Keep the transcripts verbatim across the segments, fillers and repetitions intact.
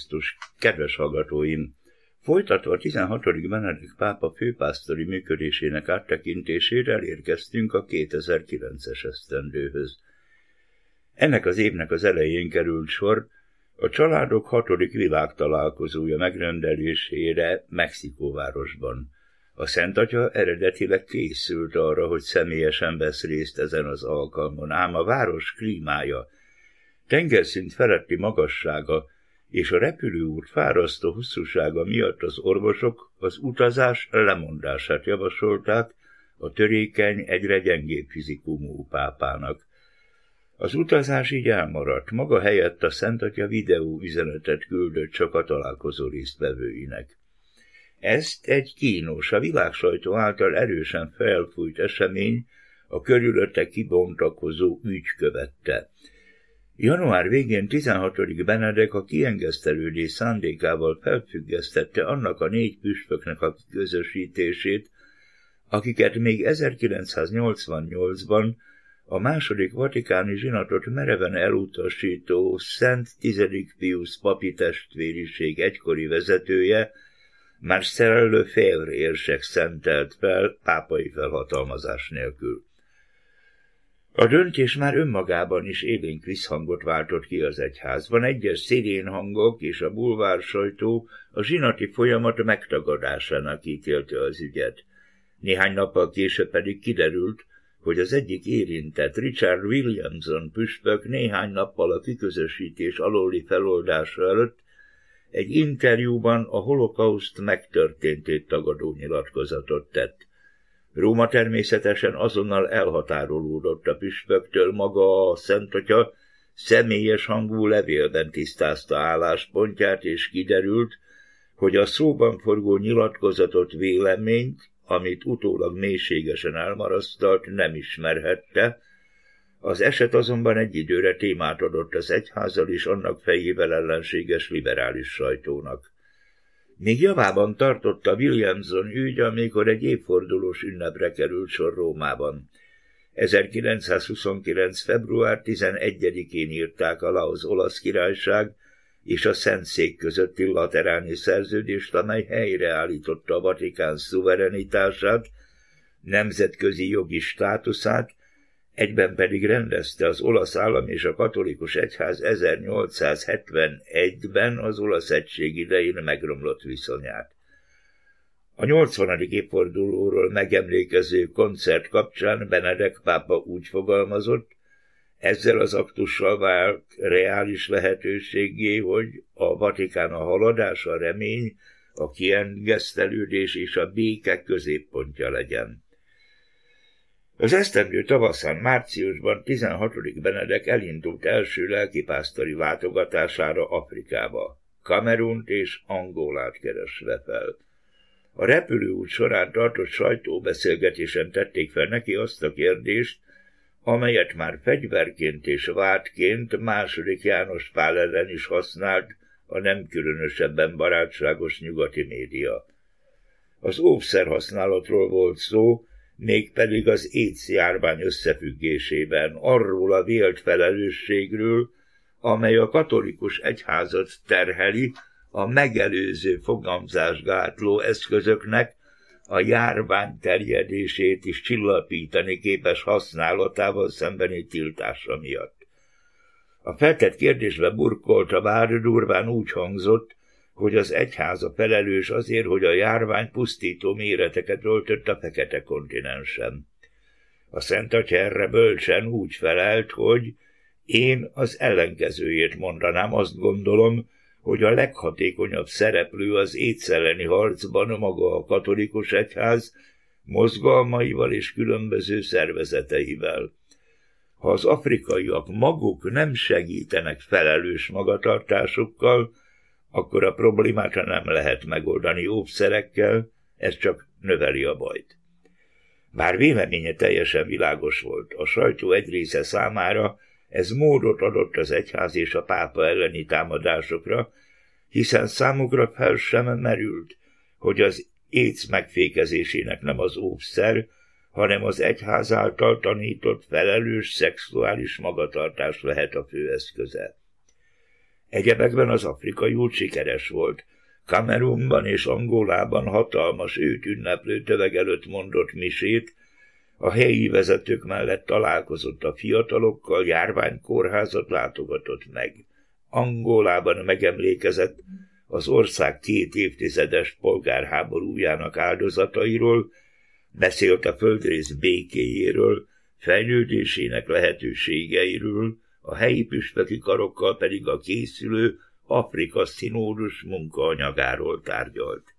Krisztus, kedves hallgatóim! Folytatva a tizenhatodik Benedikt pápa főpásztori működésének áttekintésére elérkeztünk a kétezer-kilences esztendőhöz. Ennek az évnek az elején került sor a családok hatodik világtalálkozója megrendelésére Mexikóvárosban. A Szent Atya eredetileg készült arra, hogy személyesen vesz részt ezen az alkalmon, ám a város klímája, tengerszint feletti magassága és a repülőút fárasztó hosszúsága miatt az orvosok az utazás lemondását javasolták a törékeny, egyre gyengébb fizikumú pápának. Az utazás így elmaradt, maga helyett a Szent Atya videó üzenetet küldött csak a találkozó résztvevőinek. Ezt egy kínos, a világsajtó által erősen felfújt esemény, a körülötte kibontakozó ügy követte. Január végén tizenhatodik Benedek a kiengesztelődés szándékával felfüggesztette annak a négy püspöknek a közösítését, akiket még ezerkilencszáznyolcvannyolcban a második vatikáni zsinatot mereven elutasító Szent Tizedik Piusz papi testvériség egykori vezetője, Marcel Lefebvre érsek szentelt fel pápai felhatalmazás nélkül. A döntés már önmagában is élénk visszhangot váltott ki az egyházban, egyes szirén hangok és a bulvár sajtó a zsinati folyamat megtagadásának ítélte az ügyet. Néhány nappal később pedig kiderült, hogy az egyik érintett, Richard Williamson püspök néhány nappal a kiközösítés alóli feloldása előtt egy interjúban a holokauszt megtörténtét tagadó nyilatkozatot tett. Róma természetesen azonnal elhatárolódott a püspöktől, maga a Szent Atya személyes hangú levélben tisztázta álláspontját, és kiderült, hogy a szóban forgó nyilatkozatot, véleményt, amit utólag mélységesen elmarasztalt, nem ismerhette. Az eset azonban egy időre témát adott az egyházzal és annak fejével ellenséges liberális sajtónak. Még javában tartotta Williamson ügy, amikor egy évfordulós ünnepre került sor Rómában. ezerkilencszázhuszonkilenc. február tizenegyedikén írták alá az Olasz Királyság és a Szentszék közötti lateráni szerződést, amely helyreállította a Vatikán szuverenitását, nemzetközi jogi státuszát, egyben pedig rendezte az olasz állam és a katolikus egyház ezernyolcszázhetvenegyben az olasz egység idején megromlott viszonyát. A nyolcvanadik évfordulóról megemlékező koncert kapcsán Benedek pápa úgy fogalmazott, ezzel az aktussal vált reális lehetőségé, hogy a Vatikán a haladás, a remény, a kiengesztelődés és a béke középpontja legyen. Az esztendő tavaszán, márciusban tizenhatodik Benedek elindult első lelkipásztori látogatására Afrikába, Kamerunt és Angolát keresve fel. A repülőút során tartott sajtóbeszélgetésen tették fel neki azt a kérdést, amelyet már fegyverként és vádként második János Pál ellen is használt a nem különösebben barátságos nyugati média. Az óvszerhasználatról volt szó, mégpedig az AIDS járvány összefüggésében, arról a vélt felelősségről, amely a katolikus egyházat terheli a megelőző fogamzásgátló eszközöknek a járvány terjedését is csillapítani képes használatával szembeni tiltása miatt. A feltett kérdésbe burkolta bár durván úgy hangzott, hogy az egyház a felelős azért, hogy a járvány pusztító méreteket öltött a fekete kontinensen. A Szent Atya erre bölcsen úgy felelt, hogy én az ellenkezőjét mondanám, azt gondolom, hogy a leghatékonyabb szereplő az AIDS elleni harcban maga a katolikus egyház, mozgalmaival és különböző szervezeteivel. Ha az afrikaiak maguk nem segítenek felelős magatartásukkal, akkor a problémát nem lehet megoldani óvszerekkel, ez csak növeli a bajt. Bár véleménye teljesen világos volt, a sajtó egy része számára ez módot adott az egyház és a pápa elleni támadásokra, hiszen számukra fel sem merült, hogy az AIDS megfékezésének nem az óvszer, hanem az egyház által tanított felelős szexuális magatartás lehet a fő eszköze. Egyebekben az afrikai út sikeres volt. Kamerunban és Angolában hatalmas őt ünneplő töveg előtt mondott misét, a helyi vezetők mellett találkozott a fiatalokkal, járványkórházat látogatott meg. Angolában megemlékezett az ország két évtizedes polgárháborújának áldozatairól, beszélt a földrész békéjéről, fejlődésének lehetőségeiről, a helyi püspöki karokkal pedig a készülő Afrika Szinódus munkaanyagáról tárgyalt.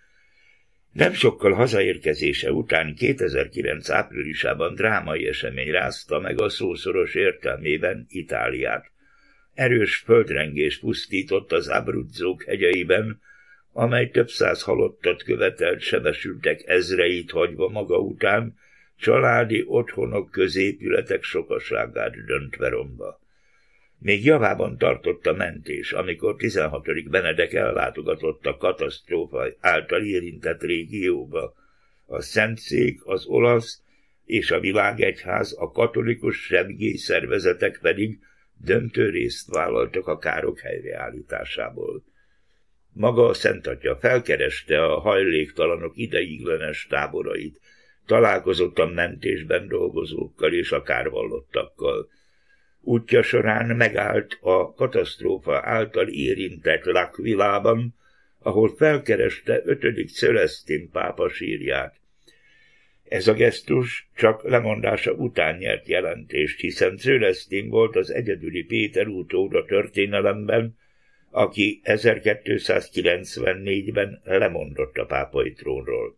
Nem sokkal hazaérkezése után kétezer-kilenc áprilisában drámai esemény rázta meg a szószoros értelmében Itáliát. Erős földrengés pusztított az Abruzzók hegyeiben, amely több száz halottat követelt, sebesültek ezreit hagyva maga után, családi otthonok, középületek sokaságát döntve romba. Még javában tartott a mentés, amikor tizenhatodik Benedek ellátogatott a katasztrófa által érintett régióba. A Szentszék, az olasz és a világegyház, a katolikus segélyszervezetek pedig döntő részt vállaltak a károk helyreállításából. Maga a Szentatya felkereste a hajléktalanok ideiglenes táborait, találkozott a mentésben dolgozókkal és a kárvallottakkal. Útja során megállt a katasztrófa által érintett L'Aquilában, ahol felkereste ötödik Celestin pápa sírját. Ez a gesztus csak lemondása után nyert jelentést, hiszen Celestin volt az egyedüli Péter utód a történelemben, aki ezerkétszázkilencvennégyben lemondott a pápai trónról.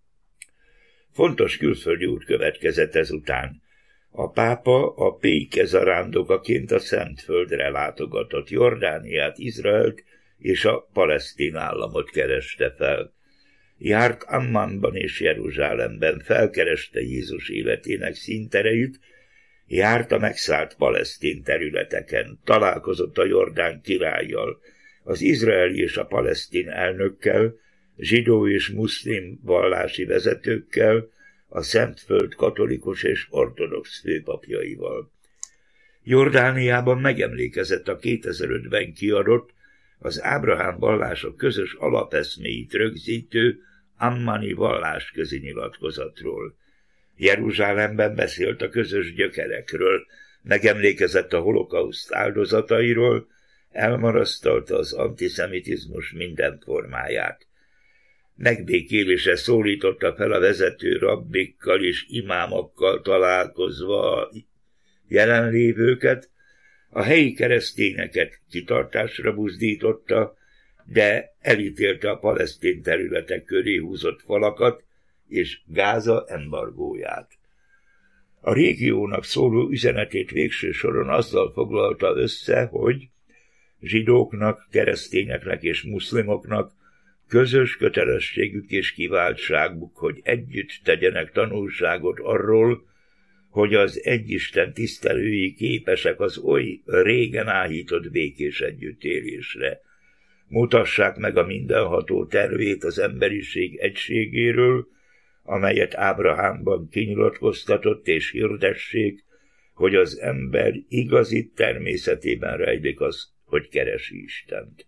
Fontos külföldi út következett ezután. A pápa a Péke zarándokaként a Szentföldre látogatott, Jordániát, Izraelt és a palesztin államot kereste fel. Járt Ammanban és Jeruzsálemben, felkereste Jézus életének színtereit, járt a megszállt palesztin területeken, találkozott a Jordán királlyal, az izraeli és a palesztin elnökkel, zsidó és muszlim vallási vezetőkkel, a Szentföld katolikus és ortodox főpapjaival. Jordániában megemlékezett a kétezer-ötben kiadott, az Ábrahám vallások közös alapeszméit rögzítő ammani vallásközi nyilatkozatról. Jeruzsálemben beszélt a közös gyökerekről, megemlékezett a holokauszt áldozatairól, elmarasztalta az antiszemitizmus minden formáját. Megbékélésre szólította fel a vezető rabbikkal és imámokkal találkozva a jelenlévőket, a helyi keresztényeket kitartásra buzdította, de elítélte a palesztin területek köré húzott falakat és Gáza embargóját. A régiónak szóló üzenetét végső soron azzal foglalta össze, hogy zsidóknak, keresztényeknek és muszlimoknak közös kötelességük és kiváltságuk, hogy együtt tegyenek tanulságot arról, hogy az egyisten tisztelői képesek az oly régen áhított békés együttélésre. Mutassák meg a mindenható tervét az emberiség egységéről, amelyet Ábrahámban kinyilatkoztatott, és hirdessék, hogy az ember igazi természetében rejlik az, hogy keresi Istent.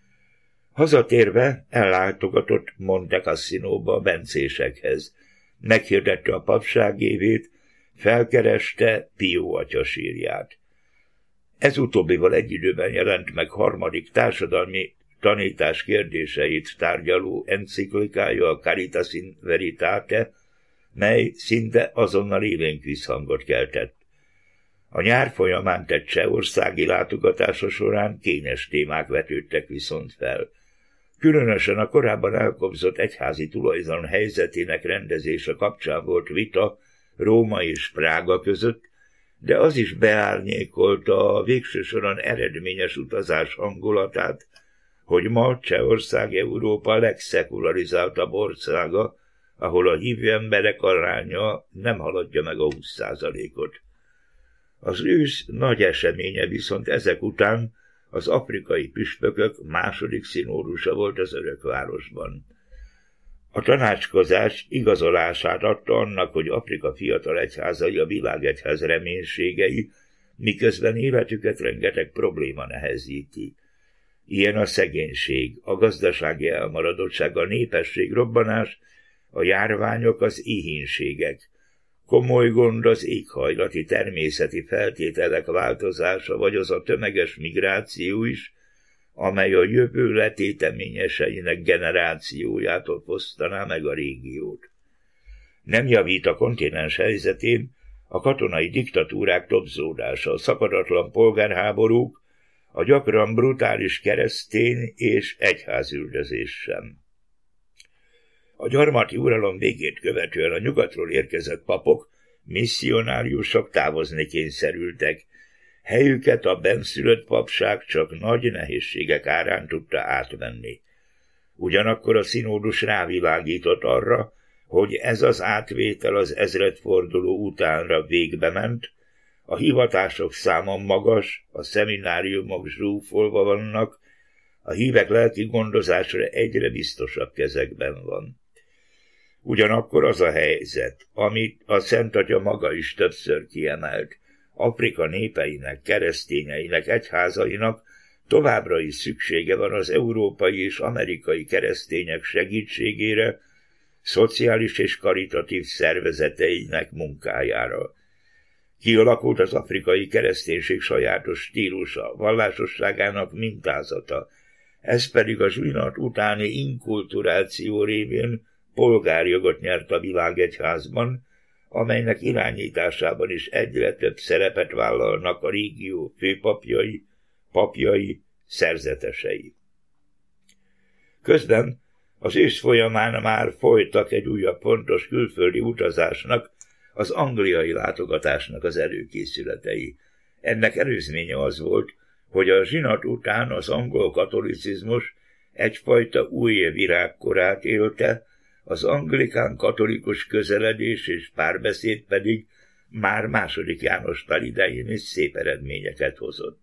Hazatérve ellátogatott Monte Cassinóba a bencésekhez, meghirdette a papság évét, felkereste Pió atya sírját. Ez utóbbival egy időben jelent meg harmadik társadalmi tanítás kérdéseit tárgyaló enciklikája, a Caritas in Veritate, mely szinte azonnal élénk visszhangot keltett. A nyár folyamán tett csehországi látogatása során kényes témák vetődtek viszont fel. Különösen a korábban elkobzott egyházi tulajdon helyzetének rendezése kapcsán volt vita Róma és Prága között, de az is beárnyékolta a végső soron eredményes utazás hangulatát, hogy ma Csehország Európa legszekularizáltabb országa, ahol a hívő emberek aránya nem haladja meg a húsz százalékot. Az ősz nagy eseménye viszont ezek után az afrikai püspökök második szinódusa volt az Örökvárosban. A tanácskozás igazolását adta annak, hogy Afrika fiatal egyházai a világegyház reménységei, miközben életüket rengeteg probléma nehezíti. Ilyen a szegénység, a gazdasági elmaradottság, a népesség robbanás, a járványok, az éhínségek. Komoly gond az éghajlati természeti feltételek változása, vagy az a tömeges migráció is, amely a jövő letéteményeseinek generációjától fosztaná meg a régiót. Nem javít a kontinens helyzetén a katonai diktatúrák tobzódása, a szakadatlan polgárháborúk, a gyakran brutális keresztény és egyházüldözés sem. A gyarmati uralom végét követően a nyugatról érkezett papok, misszionáriusok távozni kényszerültek. Helyüket a bennszülött papság csak nagy nehézségek árán tudta átvenni. Ugyanakkor a színódus rávilágított arra, hogy ez az átvétel az ezredforduló utánra végbe ment, a hivatások száma magas, a szemináriumok zsúfolva vannak, a hívek lelki gondozásra egyre biztosabb kezekben van. Ugyanakkor az a helyzet, amit a Szent Atya maga is többször kiemelt, Afrika népeinek, keresztényeinek, egyházainak továbbra is szüksége van az európai és amerikai keresztények segítségére, szociális és karitatív szervezeteinek munkájára. Kialakult az afrikai kereszténység sajátos stílusa, vallásosságának mintázata, ez pedig a zsinat utáni inkulturáció révén polgárjogot nyert a világegyházban, amelynek irányításában is egyre több szerepet vállalnak a régió főpapjai, papjai, szerzetesei. Közben az ősz folyamán már folytak egy újabb fontos külföldi utazásnak, az angliai látogatásnak az előkészületei. Ennek előzménye az volt, hogy a zsinat után az angol katolicizmus egyfajta új virágkorát élte, az anglikán katolikus közeledés és párbeszéd pedig már második János Pál idején is szép eredményeket hozott.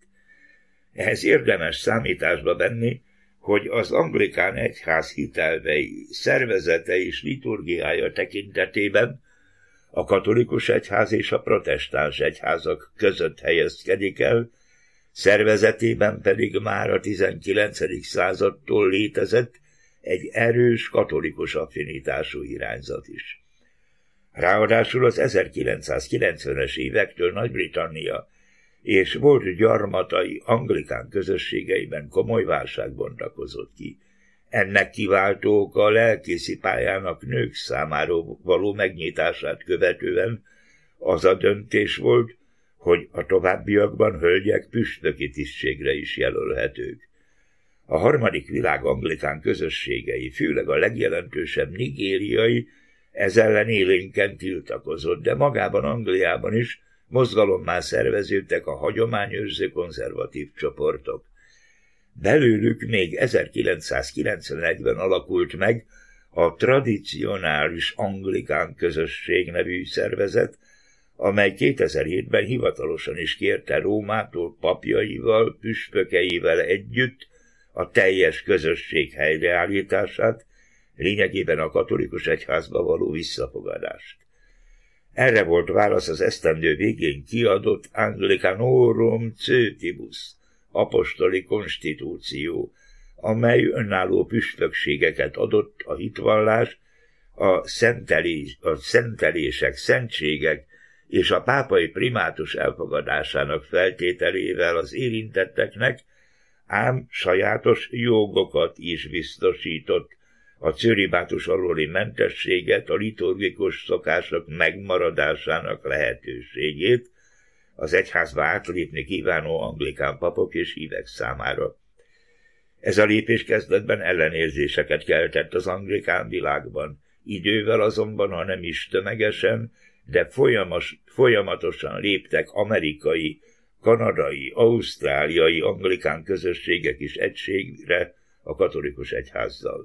Ehhez érdemes számításba venni, hogy az anglikán egyház hitelvei, szervezete és liturgiája tekintetében a katolikus egyház és a protestáns egyházak között helyezkedik el, szervezetében pedig már a tizenkilencedik századtól létezett egy erős katolikus affinitású irányzat is. Ráadásul az ezerkilencszázkilencvenes évektől Nagy-Britannia és volt gyarmatai anglikán közösségeiben komoly válság bontakozott ki. Ennek kiváltó oka a lelkészi pályának nők számára való megnyitását követően az a döntés volt, hogy a továbbiakban hölgyek püspöki tisztségre is jelölhetők. A harmadik világ anglikán közösségei, főleg a legjelentősebb nigériai, ez ellen élénken tiltakozott, de magában Angliában is mozgalommá szerveződtek a hagyományőrző konzervatív csoportok. Belőlük még ezerkilencszázkilencvenegyben alakult meg a Tradicionális Anglikán Közösség nevű szervezet, amely kétezer-hétben hivatalosan is kérte Rómától papjaival, püspökeivel együtt a teljes közösség helyreállítását, lényegében a katolikus egyházba való visszafogadást. Erre volt válasz az esztendő végén kiadott Anglicanorum Coetibus, apostoli konstitúció, amely önálló püspökségeket adott a hitvallás, a, szentelés, a szentelések, szentségek és a pápai primátus elfogadásának feltételével az érintetteknek, ám sajátos jogokat is biztosított, a cölibátus alóli mentességet, a liturgikus szokások megmaradásának lehetőségét az egyházba átlépni kívánó anglikán papok és hívek számára. Ez a lépés kezdetben ellenérzéseket keltett az anglikán világban, idővel azonban, ha nem is tömegesen, de folyamos, folyamatosan léptek amerikai, kanadai, ausztráliai anglikán közösségek is egységre a katolikus egyházzal.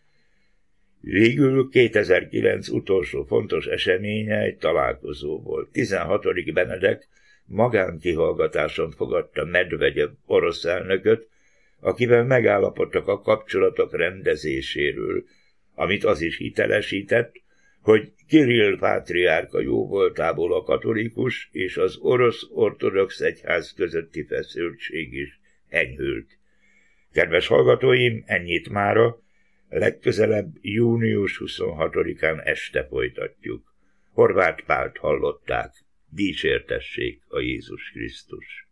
Végül kétezer-kilenc utolsó fontos eseménye egy találkozó volt. tizenhatodik Benedek magánkihallgatáson fogadta Medvegyev orosz elnököt, akivel megállapodtak a kapcsolatok rendezéséről, amit az is hitelesített, hogy Kirill pátriárka jóvoltából a katolikus és az orosz ortodox egyház közötti feszültség is enyhült. Kedves hallgatóim, ennyit mára, legközelebb június huszonhatodikán este folytatjuk. Horváth Pált hallották, dicsértessék a Jézus Krisztus.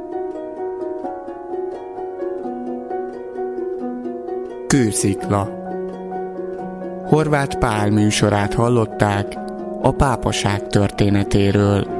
Kőszikla. Horváth Pál műsorát hallották a pápaság történetéről.